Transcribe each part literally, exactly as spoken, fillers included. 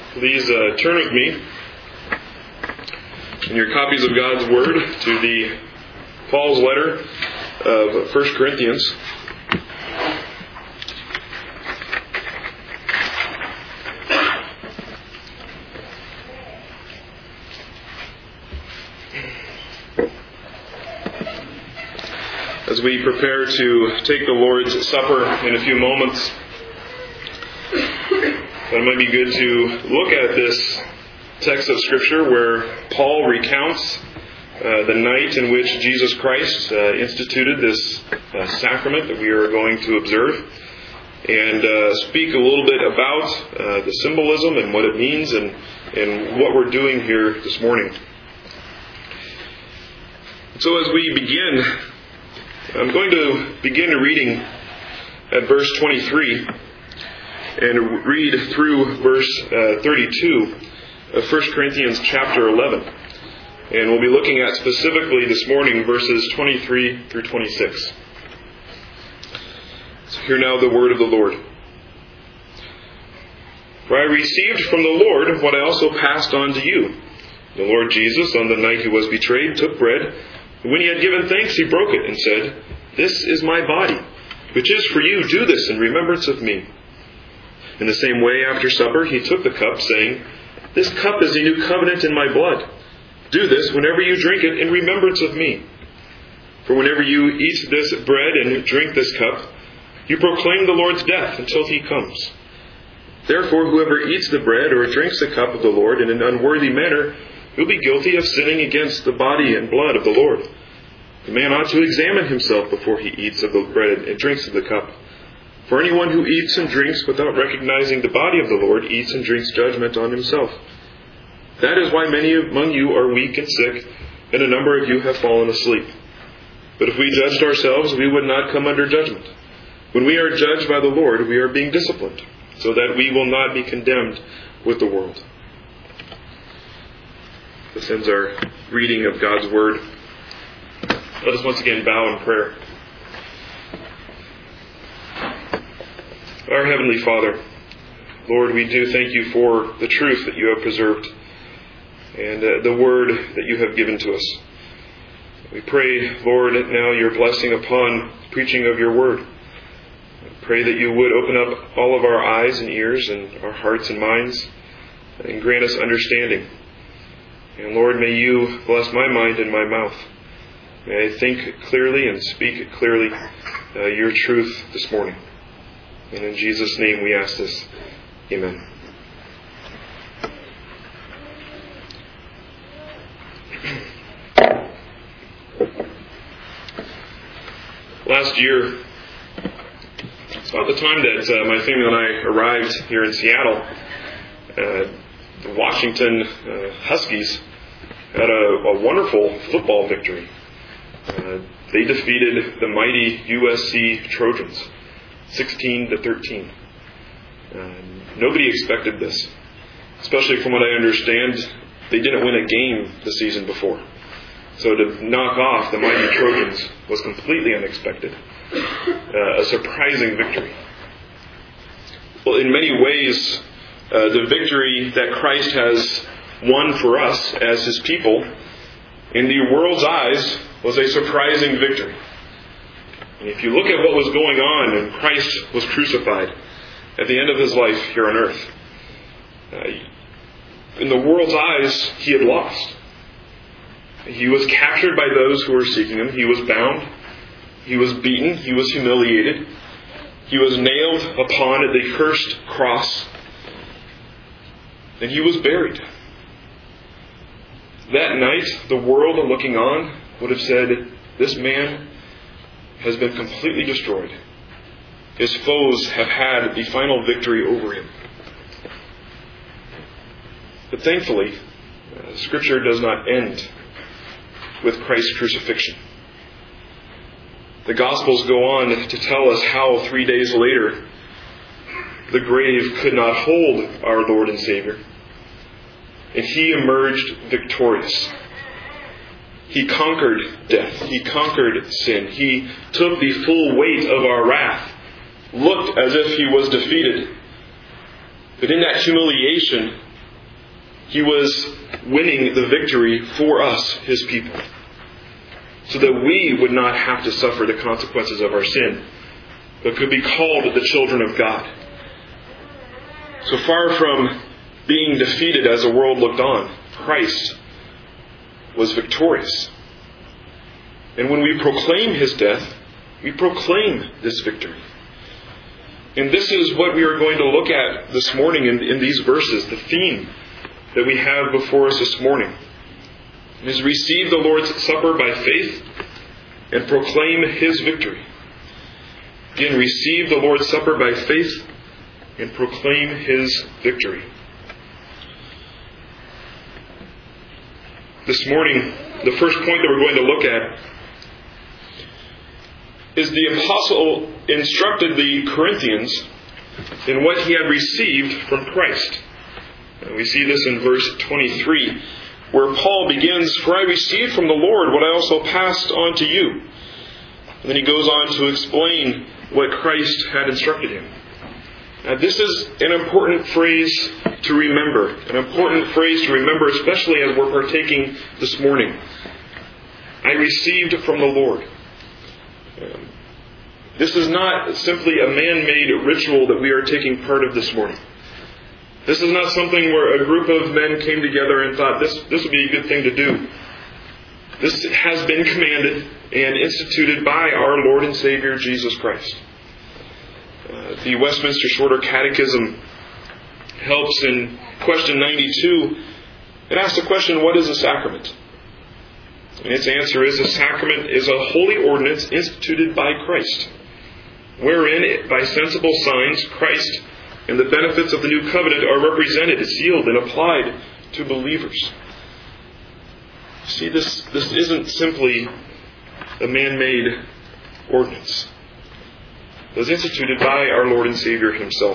Please uh, turn with me in your copies of God's Word to the Paul's letter of First Corinthians. As we prepare to take the Lord's Supper in a few moments, it might be good to look at this text of Scripture where Paul recounts uh, the night in which Jesus Christ uh, instituted this uh, sacrament that we are going to observe, and uh, speak a little bit about uh, the symbolism and what it means and, and what we're doing here this morning. So as we begin, I'm going to begin reading at verse twenty-three and read through verse uh, thirty-two of First Corinthians chapter eleven. And we'll be looking at specifically this morning verses twenty-three through twenty-six. So hear now the word of the Lord. For I received from the Lord what I also passed on to you. The Lord Jesus, on the night he was betrayed, took bread, and when he had given thanks, he broke it and said, "This is my body, which is for you. Do this in remembrance of me." In the same way, after supper, he took the cup, saying, "This cup is a new covenant in my blood. Do this whenever you drink it in remembrance of me. For whenever you eat this bread and drink this cup, you proclaim the Lord's death until he comes. Therefore, whoever eats the bread or drinks the cup of the Lord in an unworthy manner will be guilty of sinning against the body and blood of the Lord. The man ought to examine himself before he eats of the bread and drinks of the cup. For anyone who eats and drinks without recognizing the body of the Lord eats and drinks judgment on himself. That is why many among you are weak and sick, and a number of you have fallen asleep. But if we judged ourselves, we would not come under judgment. When we are judged by the Lord, we are being disciplined, so that we will not be condemned with the world." This ends our reading of God's Word. Let us once again bow in prayer. Our Heavenly Father, Lord, we do thank you for the truth that you have preserved and uh, the word that you have given to us. We pray, Lord, now your blessing upon the preaching of your word. I pray that you would open up all of our eyes and ears and our hearts and minds and grant us understanding. And Lord, may you bless my mind and my mouth. May I think clearly and speak clearly uh, your truth this morning. And in Jesus' name we ask this. Amen. Last year, about the time that uh, my family and I arrived here in Seattle, uh, the Washington uh, Huskies had a, a wonderful football victory. Uh, they defeated the mighty U S C Trojans, sixteen to thirteen. Uh, nobody expected this, especially from what I understand. They didn't win a game the season before. So to knock off the mighty Trojans was completely unexpected. Uh, a surprising victory. Well, in many ways, uh, the victory that Christ has won for us as his people, in the world's eyes, was a surprising victory. And if you look at what was going on when Christ was crucified at the end of his life here on earth, uh, in the world's eyes, he had lost. He was captured by those who were seeking him. He was bound. He was beaten. He was humiliated. He was nailed upon the cursed cross. And he was buried. That night, the world looking on would have said, "This man has been completely destroyed. His foes have had the final victory over him." But thankfully, uh, Scripture does not end with Christ's crucifixion. The Gospels go on to tell us how three days later the grave could not hold our Lord and Savior, and he emerged victorious. He conquered death. He conquered sin. He took the full weight of our wrath, looked as if he was defeated. But in that humiliation, He was winning the victory for us, His people, so that we would not have to suffer the consequences of our sin, but could be called the children of God. So far from being defeated as the world looked on, Christ was victorious. And when we proclaim His death, we proclaim this victory. And this is what we are going to look at this morning in, in these verses, the theme that we have before us this morning. It is receive the Lord's Supper by faith and proclaim His victory. Again, receive the Lord's Supper by faith and proclaim His victory. This morning, the first point that we're going to look at is the apostle instructed the Corinthians in what he had received from Christ. And we see this in verse twenty-three, where Paul begins, "For I received from the Lord what I also passed on to you." And then he goes on to explain what Christ had instructed him. Now, this is an important phrase to remember, an important phrase to remember, especially as we're partaking this morning. I received from the Lord. Um, this is not simply a man-made ritual that we are taking part of this morning. This is not something where a group of men came together and thought, this, this would be a good thing to do. This has been commanded and instituted by our Lord and Savior, Jesus Christ. Uh, the Westminster Shorter Catechism helps in question ninety-two. It asks the question, what is a sacrament? And its answer is, a sacrament is a holy ordinance instituted by Christ, wherein, by sensible signs, Christ and the benefits of the new covenant are represented, sealed, and applied to believers. See, this, this isn't simply a man-made ordinance. It was instituted by our Lord and Savior Himself.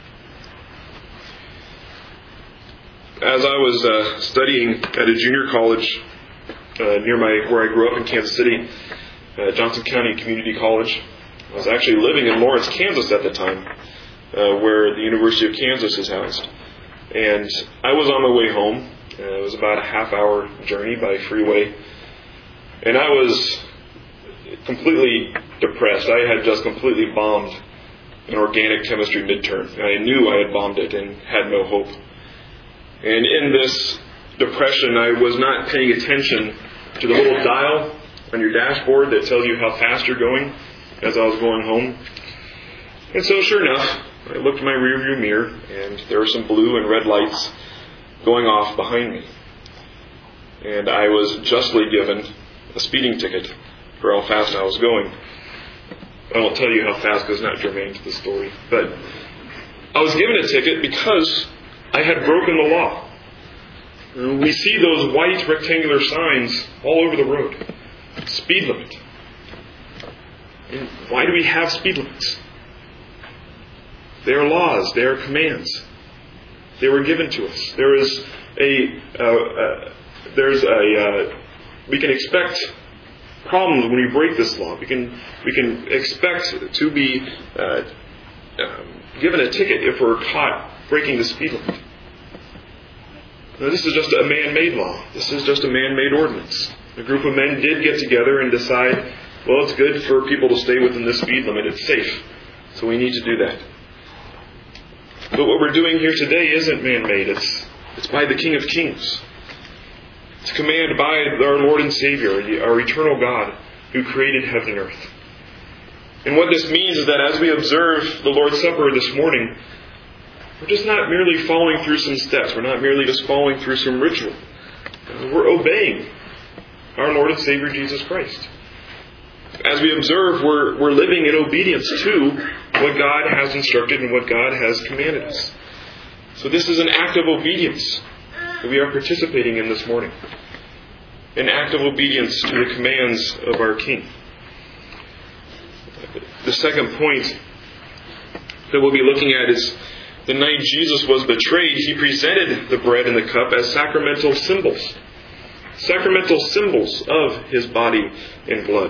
As I was uh, studying at a junior college uh, near my where I grew up in Kansas City, uh, Johnson County Community College, I was actually living in Lawrence, Kansas at the time, uh, where the University of Kansas is housed. And I was on my way home. Uh, it was about a half-hour journey by freeway. And I was completely depressed. I had just completely bombed an organic chemistry midterm. And I knew I had bombed it and had no hope. And in this depression, I was not paying attention to the little dial on your dashboard that tells you how fast you're going as I was going home. And so sure enough, I looked in my rearview mirror and there were some blue and red lights going off behind me. And I was justly given a speeding ticket for how fast I was going. I won't tell you how fast because it's not germane to the story. But I was given a ticket because I had broken the law. We see those white rectangular signs all over the road. Speed limit. And why do we have speed limits? They are laws. They are commands. They were given to us. There is a, uh, uh, there's a, uh, we can expect problems when we break this law. We can, we can expect to be uh, um, given a ticket if we're caught breaking the speed limit. Now, this is just a man-made law. This is just a man-made ordinance. A group of men did get together and decide, well, it's good for people to stay within this speed limit. It's safe. So we need to do that. But what we're doing here today isn't man-made. It's, it's by the King of Kings. It's commanded by our Lord and Savior, our eternal God, who created heaven and earth. And what this means is that as we observe the Lord's Supper this morning, we're just not merely following through some steps. We're not merely just following through some ritual. We're obeying our Lord and Savior Jesus Christ. As we observe, we're, we're living in obedience to what God has instructed and what God has commanded us. So this is an act of obedience that we are participating in this morning. An act of obedience to the commands of our King. The second point that we'll be looking at is the night Jesus was betrayed, He presented the bread and the cup as sacramental symbols. Sacramental symbols of His body and blood.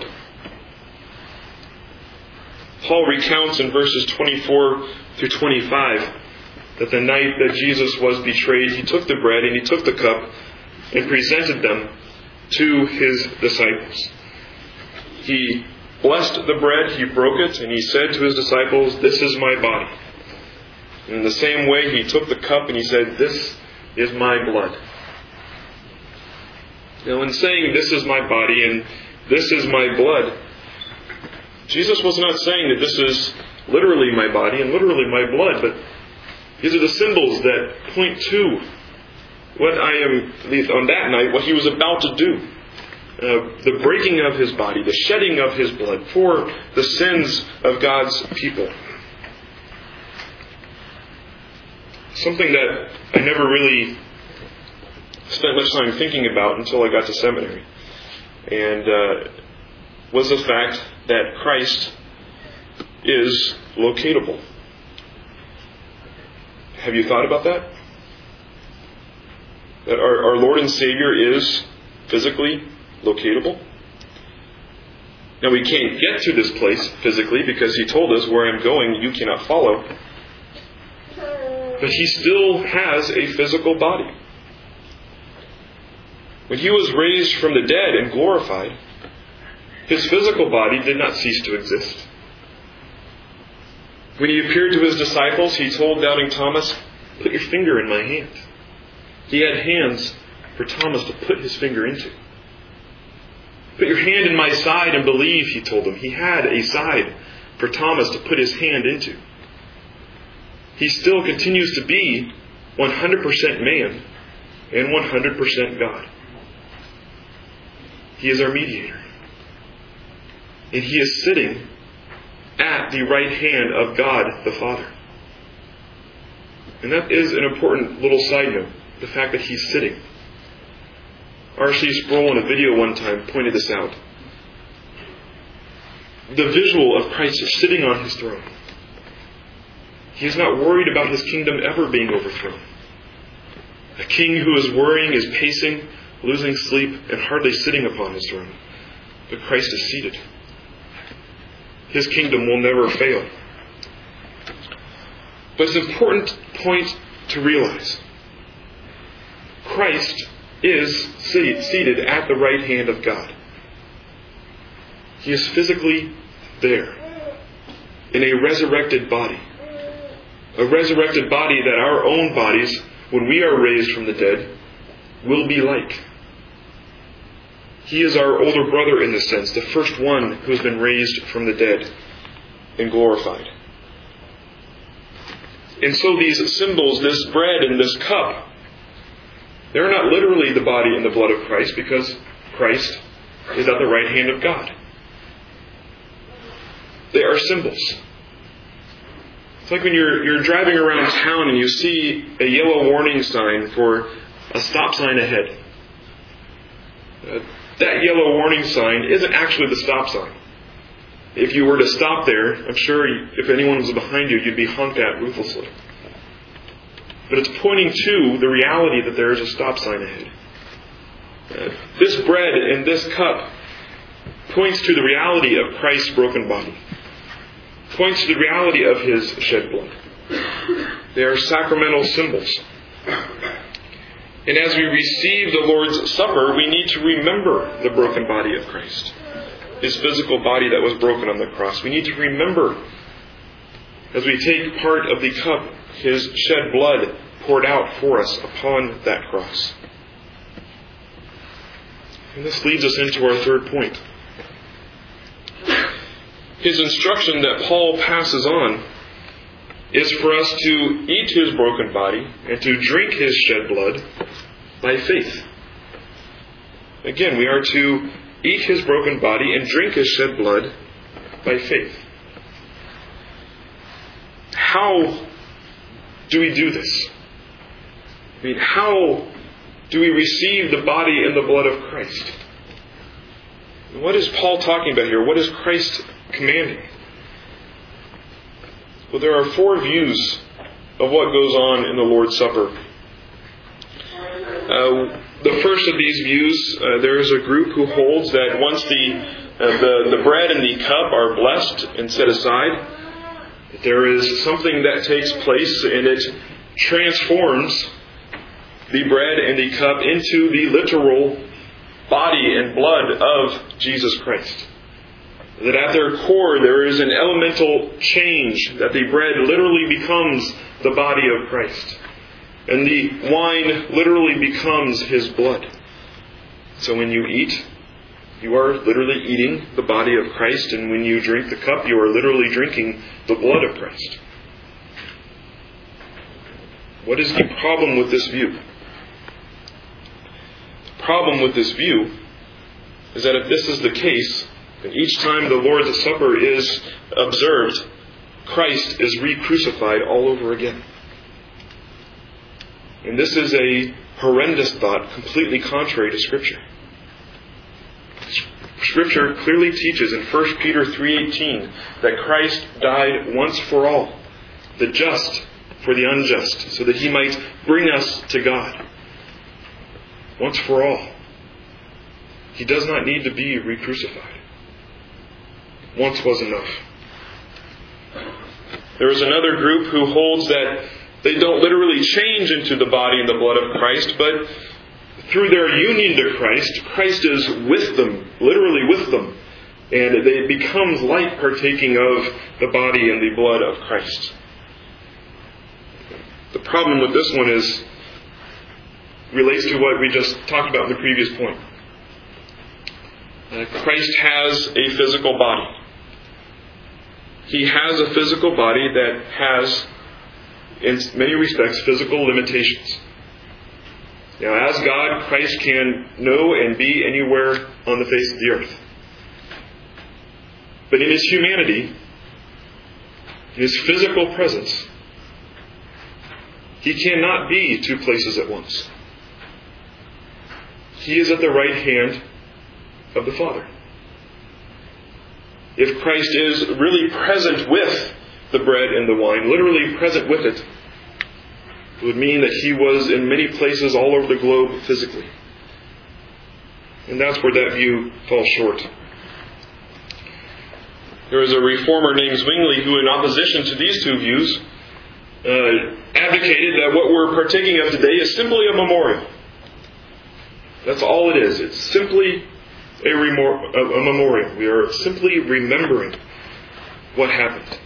Paul recounts in verses twenty-four through twenty-five that the night that Jesus was betrayed, He took the bread and He took the cup and presented them to His disciples. He blessed the bread, He broke it, and He said to His disciples, "This is my body." And in the same way, He took the cup and He said, "This is my blood." Now, in saying, "This is my body" and "This is my blood," Jesus was not saying that this is literally my body and literally my blood, but these are the symbols that point to what I am, on that night, what He was about to do. Uh, the breaking of His body, the shedding of His blood for the sins of God's people. Something that I never really spent much time thinking about until I got to seminary. And uh, was the fact that Christ is locatable. Have you thought about that? That our, our Lord and Savior is physically locatable? Now, we can't get to this place physically because He told us, "Where I'm going, you cannot follow." But He still has a physical body. When He was raised from the dead and glorified, His physical body did not cease to exist. When He appeared to His disciples, He told doubting Thomas, "Put your finger in my hand." He had hands for Thomas to put his finger into. "Put your hand in my side and believe," He told him. He had a side for Thomas to put his hand into. He still continues to be one hundred percent man and one hundred percent God. He is our mediator. And He is sitting at the right hand of God the Father. And that is an important little side note, the fact that He's sitting. R C Sproul in a video one time pointed this out. The visual of Christ sitting on His throne. He is not worried about His kingdom ever being overthrown. A king who is worrying is pacing, losing sleep, and hardly sitting upon His throne. But Christ is seated. His kingdom will never fail. But it's an important point to realize. Christ is seated at the right hand of God. He is physically there in a resurrected body. A resurrected body that our own bodies, when we are raised from the dead, will be like. He is our older brother in this sense, the first one who has been raised from the dead and glorified. And so these symbols, this bread and this cup, they're not literally the body and the blood of Christ, because Christ is at the right hand of God. They are symbols. It's like when you're you're driving around town and you see a yellow warning sign for a stop sign ahead. Uh, that yellow warning sign isn't actually the stop sign. If you were to stop there, I'm sure if anyone was behind you, you'd be honked at ruthlessly. But it's pointing to the reality that there is a stop sign ahead. Uh, this bread and this cup points to the reality of Christ's broken body. Points to the reality of His shed blood. They are sacramental symbols. And as we receive the Lord's Supper, we need to remember the broken body of Christ. His physical body that was broken on the cross. We need to remember, as we take part of the cup, His shed blood poured out for us upon that cross. And this leads us into our third point. His instruction that Paul passes on is for us to eat His broken body and to drink His shed blood by faith. Again, we are to eat His broken body and drink His shed blood by faith. How do we do this? I mean, how do we receive the body and the blood of Christ? What is Paul talking about here? What is Christ commanding? Well, there are four views of what goes on in the Lord's Supper. Uh, the first of these views, uh, there is a group who holds that once the, uh, the the bread and the cup are blessed and set aside, there is something that takes place, and it transforms the bread and the cup into the literal body and blood of Jesus Christ. That at their core there is an elemental change, that the bread literally becomes the body of Christ. And the wine literally becomes His blood. So when you eat, you are literally eating the body of Christ, and when you drink the cup, you are literally drinking the blood of Christ. What is the problem with this view? The problem with this view is that if this is the case, then each time the Lord's Supper is observed, Christ is re-crucified all over again. And this is a horrendous thought, completely contrary to Scripture. Scripture clearly teaches in First Peter three eighteen that Christ died once for all, the just for the unjust, so that He might bring us to God. Once for all. He does not need to be re-crucified. Once was enough. There is another group who holds that they don't literally change into the body and the blood of Christ, but through their union to Christ, Christ is with them, literally with them, and it becomes like partaking of the body and the blood of Christ. The problem with this one is relates to what we just talked about in the previous point. Uh, Christ has a physical body. He has a physical body that has, in many respects, physical limitations. Now, as God, Christ can know and be anywhere on the face of the earth. But in His humanity, in His physical presence, He cannot be two places at once. He is at the right hand of the Father. If Christ is really present with the bread and the wine, literally present with it, it would mean that He was in many places all over the globe physically. And that's where that view falls short. There is a reformer named Zwingli who, in opposition to these two views, uh, advocated that what we're partaking of today is simply a memorial. That's all it is. It's simply a, remor- a memorial. We are simply remembering what happened.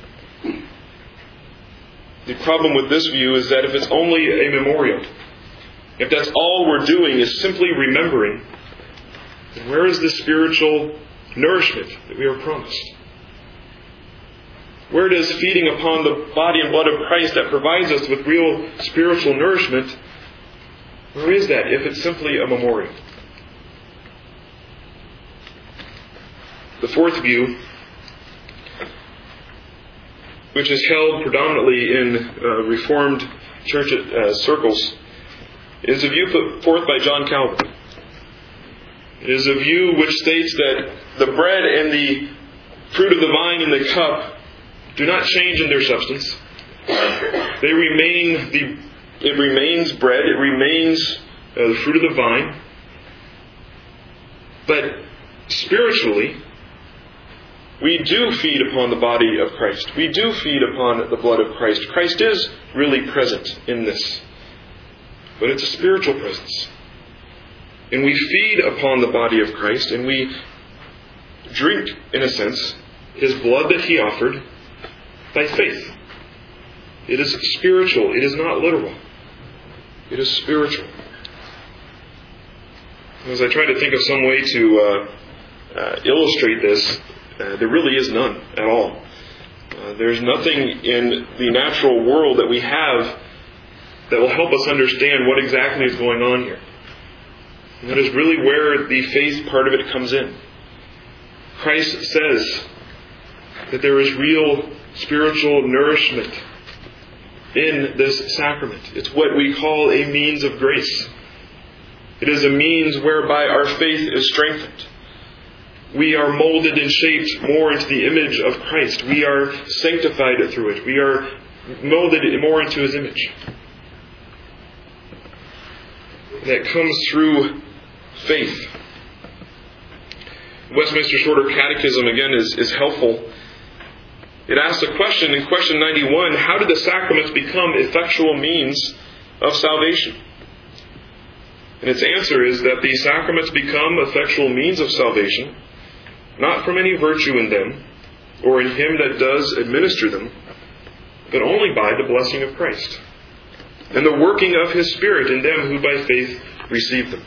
The problem with this view is that if it's only a memorial, if that's all we're doing is simply remembering, then where is the spiritual nourishment that we are promised? Where does feeding upon the body and blood of Christ that provides us with real spiritual nourishment, where is that if it's simply a memorial? The fourth view, which is held predominantly in uh, Reformed church uh, circles, is a view put forth by John Calvin. It is a view which states that the bread and the fruit of the vine and the cup do not change in their substance. They remain the it remains bread, it remains uh, the fruit of the vine. But spiritually, we do feed upon the body of Christ. We do feed upon the blood of Christ. Christ is really present in this. But it's a spiritual presence. And we feed upon the body of Christ, and we drink, in a sense, His blood that He offered by faith. It is spiritual. It is not literal. It is spiritual. As I try to think of some way to uh, uh, illustrate this, Uh, there really is none at all. Uh, there's nothing in the natural world that we have that will help us understand what exactly is going on here. And that is really where the faith part of it comes in. Christ says that there is real spiritual nourishment in this sacrament. It's what we call a means of grace. It is a means whereby our faith is strengthened. We are molded and shaped more into the image of Christ. We are sanctified through it. We are molded more into His image. That comes through faith. Westminster Shorter Catechism, again, is, is helpful It asks a question in question ninety-one, how did the sacraments become effectual means of salvation? And its answer is that the sacraments become effectual means of salvation, not from any virtue in them, or in him that does administer them, but only by the blessing of Christ, and the working of His Spirit in them who by faith receive them.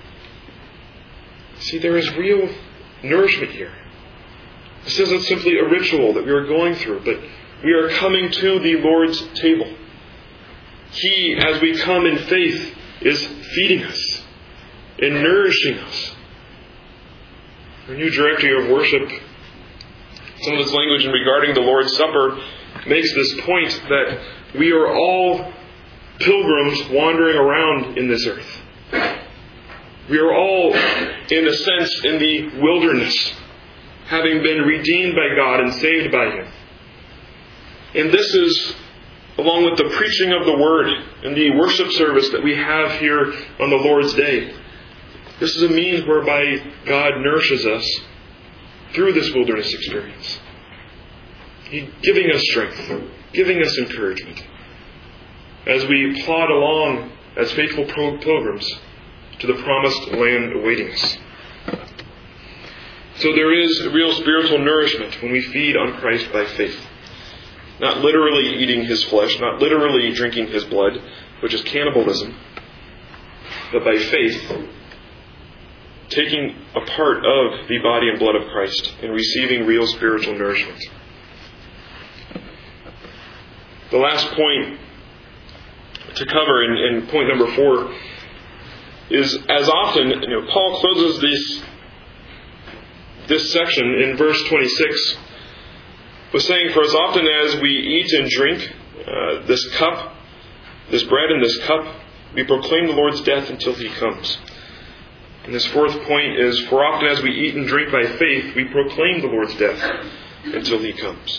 See, there is real nourishment here. This isn't simply a ritual that we are going through, but we are coming to the Lord's table. He, as we come in faith, is feeding us and nourishing us. Our new directory of worship, some of its language in regarding the Lord's Supper, makes this point that we are all pilgrims wandering around in this earth. We are all, in a sense, in the wilderness, having been redeemed by God and saved by Him. And this is, along with the preaching of the Word and the worship service that we have here on the Lord's Day, this is a means whereby God nourishes us through this wilderness experience. He's giving us strength, giving us encouragement, as we plod along as faithful pilgrims to the promised land awaiting us. So there is real spiritual nourishment when we feed on Christ by faith. Not literally eating His flesh, not literally drinking His blood, which is cannibalism, but by faith, taking a part of the body and blood of Christ and receiving real spiritual nourishment. The last point to cover in, in point number four is, as often, you know, Paul closes this this section in verse twenty-six with saying, for as often as we eat and drink uh, this cup, this bread and this cup, we proclaim the Lord's death until He comes. And this fourth point is, for often as we eat and drink by faith, we proclaim the Lord's death until He comes.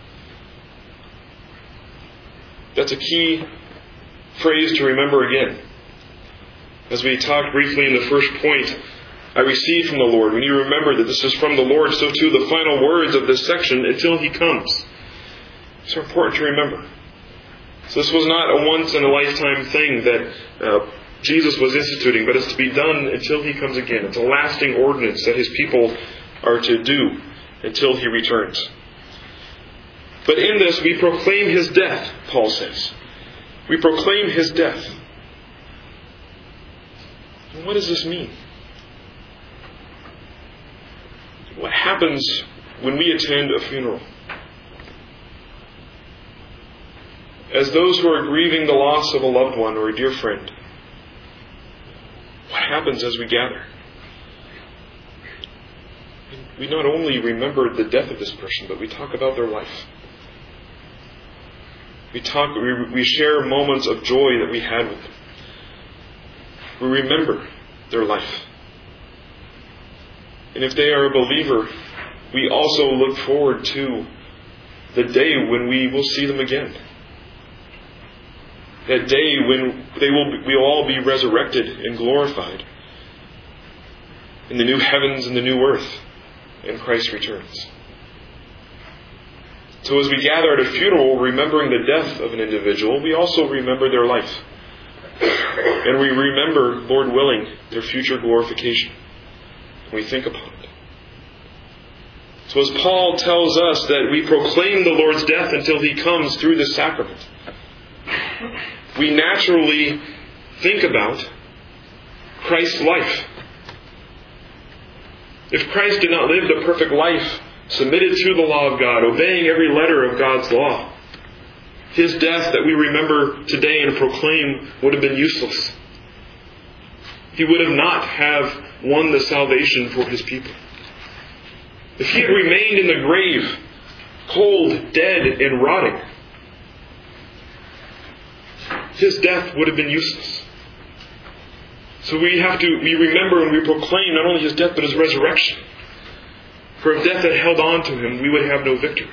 That's a key phrase to remember again. As we talked briefly in the first point, I received from the Lord. When you remember that this is from the Lord, so too the final words of this section, until He comes. It's important to remember. So this was not a once-in-a-lifetime thing that uh, Jesus was instituting, but it's to be done until He comes again. It's a lasting ordinance that His people are to do until He returns. But in this, we proclaim His death, Paul says. We proclaim His death. And what does this mean? What happens when we attend a funeral? As those who are grieving the loss of a loved one or a dear friend, what happens as we gather? We not only remember the death of this person, but we talk about their life. We talk, we, we share moments of joy that we had with them. We remember their life. And if they are a believer, we also look forward to the day when we will see them again. That day when they will be, we will all be resurrected and glorified in the new heavens and the new earth, and Christ returns. So as we gather at a funeral, remembering the death of an individual, we also remember their life. And we remember, Lord willing, their future glorification. We think upon it. So as Paul tells us that we proclaim the Lord's death until He comes through the sacrament, we naturally think about Christ's life. If Christ did not live the perfect life, submitted to the law of God, obeying every letter of God's law, His death that we remember today and proclaim would have been useless. He would have not have won the salvation for His people. If He had remained in the grave, cold, dead, and rotting, His death would have been useless. So we have to, we remember and we proclaim not only His death, but His resurrection. For if death had held on to Him, we would have no victory.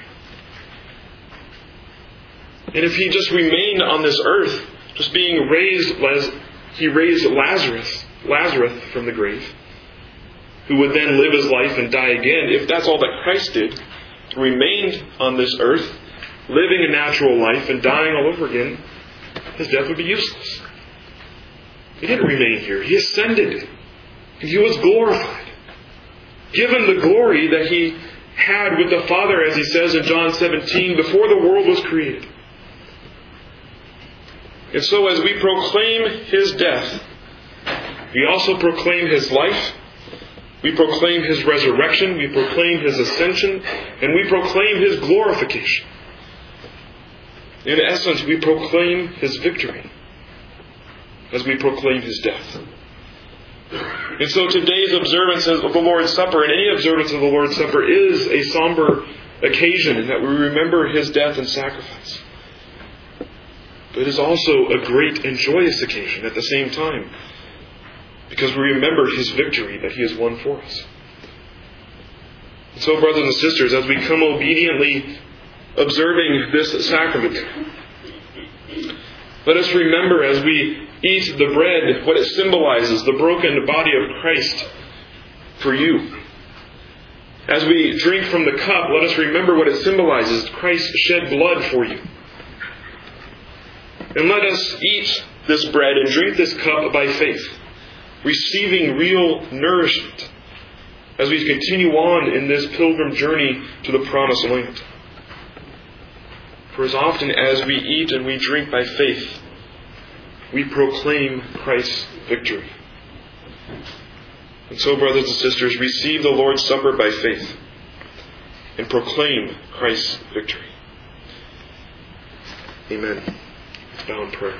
And if He just remained on this earth, just being raised, as He raised Lazarus, Lazarus from the grave, who would then live his life and die again, if that's all that Christ did, remained on this earth, living a natural life and dying all over again, his death would be useless. He didn't remain here. He ascended. And he was glorified. Given the glory that he had with the Father, as he says in John seventeen, before the world was created. And so as we proclaim his death, we also proclaim his life, we proclaim his resurrection, we proclaim his ascension, and we proclaim his glorification. In essence, we proclaim his victory as we proclaim his death. And so today's observance of the Lord's Supper, and any observance of the Lord's Supper, is a somber occasion in that we remember his death and sacrifice. But it is also a great and joyous occasion at the same time, because we remember his victory that he has won for us. And so, brothers and sisters, as we come obediently observing this sacrament, let us remember as we eat the bread what it symbolizes, the broken body of Christ for you. As we drink from the cup, let us remember what it symbolizes, Christ shed blood for you. And let us eat this bread and drink this cup by faith, receiving real nourishment as we continue on in this pilgrim journey to the promised land. For as often as we eat and we drink by faith, we proclaim Christ's victory. And so, brothers and sisters, receive the Lord's Supper by faith and proclaim Christ's victory. Amen. Let's bow in prayer.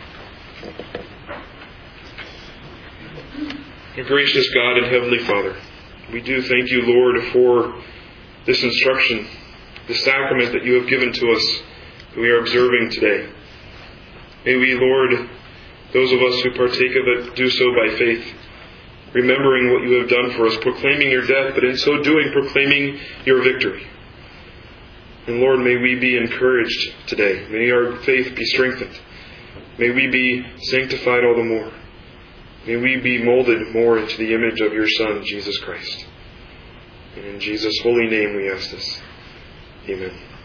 Our gracious God and Heavenly Father, we do thank you, Lord, for this instruction, the sacrament that you have given to us that we are observing today. May we, Lord, those of us who partake of it, do so by faith, remembering what you have done for us, proclaiming your death, but in so doing, proclaiming your victory. And Lord, may we be encouraged today. May our faith be strengthened. May we be sanctified all the more. May we be molded more into the image of your Son, Jesus Christ. And in Jesus' holy name we ask this. Amen.